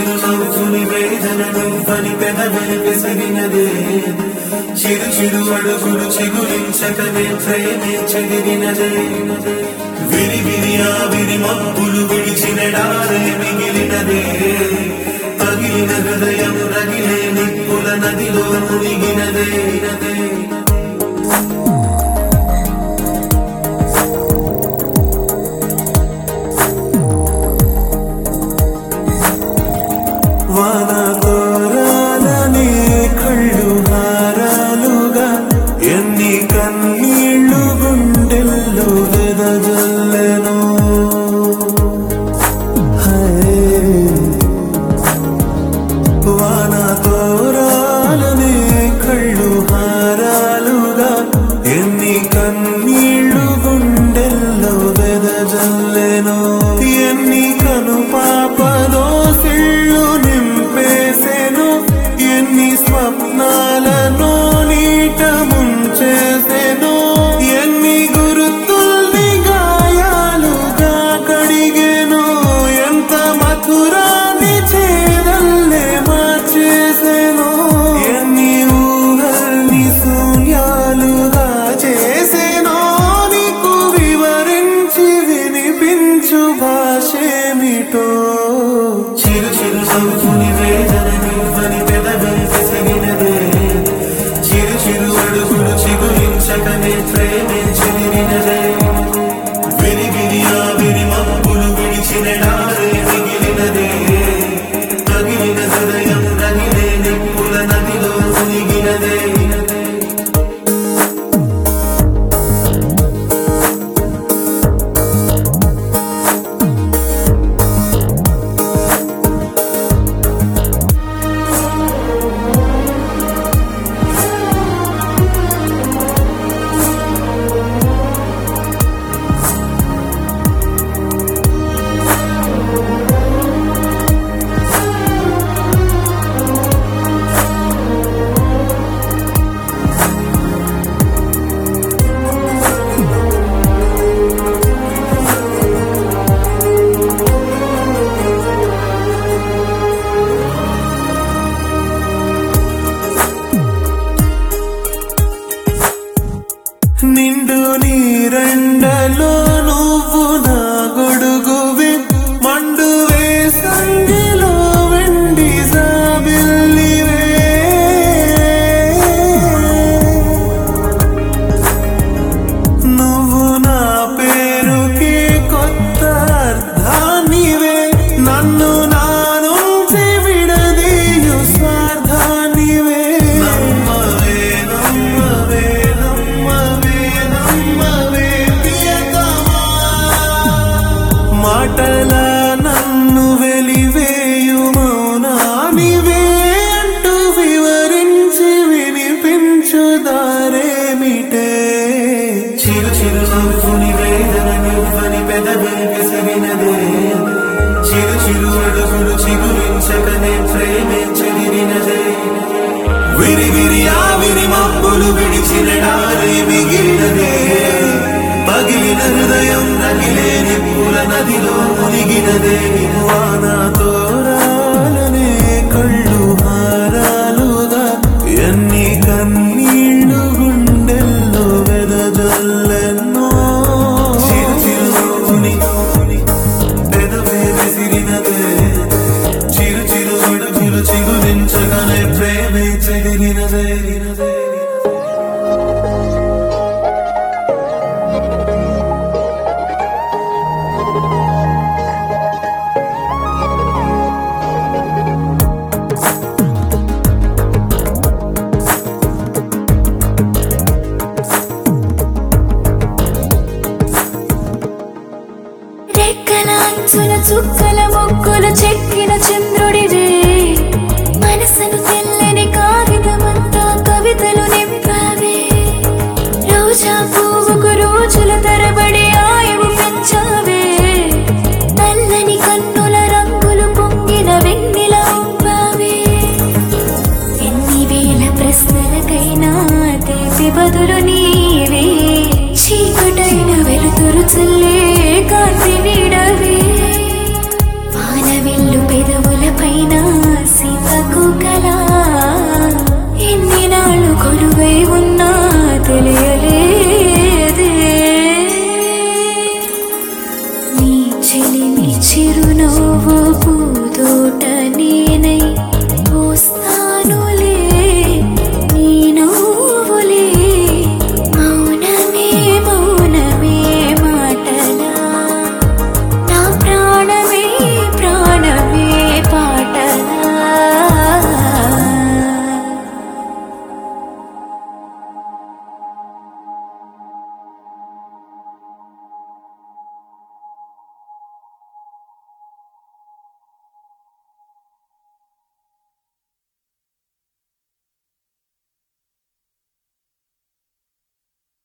చిరు నవ్వుని వేదన నువ్వని పెదవని పెసగినదే చిరు చిరు అడుగులు చిగురించకనే ప్రేమే చెదిరినదే విరి విరి ఆవిరి మబ్బులు విడిచినడారే మిగిలినదే పగిలిన హృదయం రగిలే నిప్పుల నదిలో మునిగినదే వానతో రాలని కళ్ళు హారాలుగా ఎన్ని కన్నీళ్ళు గుండెల్లో వెదజల్లెనో వానతో రాలని కళ్ళు హారాలుగా ఎన్ని కన్నీళ్ళు గుండెల్లో వెదజల్లెనో ఎన్ని కను పాపదో ఎన్ని స్వప్నాలను నీట ముంచేసెను ఎన్ని గుర్తుల్ని గాయాలుగా కడిగెను ఎంత మధురాన్ని చేదల్లే మార్చేసెను ఎన్ని ఊహల్ని శూన్యాలుగా చేసెను నీకు వివరించి వినిపించు భాషేమిటో చిరు చిరు నవ్వుని వేదన నువ్వని పెదవని పెసగినదే చిరు చిరు అడుగులు చిగురించకనే ప్రేమే చెదిరినదే విరి విరి ఆవిరి మబ్బులు విడిచినడారే మిగిలినదే పగిలిన హృదయం రగిలే నిప్పుల నదిలో మునిగినదే నిండు నీరెండలో నువ్వు నా గొడుగువి మండు వేసంగిలో వెండి జాబిల్లివే నువ్వు నా పేరుకి కొత్త అర్థానివే నన్ను నా నుంచి విడదీయు స్వార్థానివే నమ్మవే నమ్మవే మాటల నన్ను వెలివేయు మౌనానివే అంటూ వివరించి వినిపించు దారేమిటే చిరు చిరు నవ్వుని వేదన నువ్వని పెదవని పెసగినదే చిరు చిరు అడుగులు చిగురించకనే ప్రేమే చెదిరినదే విరి విరి ఆవిరి మబ్బులు విడిచినడారే మిగిలినదే పగిలిన హృదయం రగిలే నిప్పుల నదిలో మునిగినదే వానతో రాలనే కళ్ళు హారాలుగా ఎన్ని కన్నీళ్ళు గుండెల్లో వెదజల్లెనో చిరు చిరు నవ్వుని పెదవే విసిరినదే చిరు చిరు అడుగులు చిగురించగానే ప్రేమే చెదిరినదే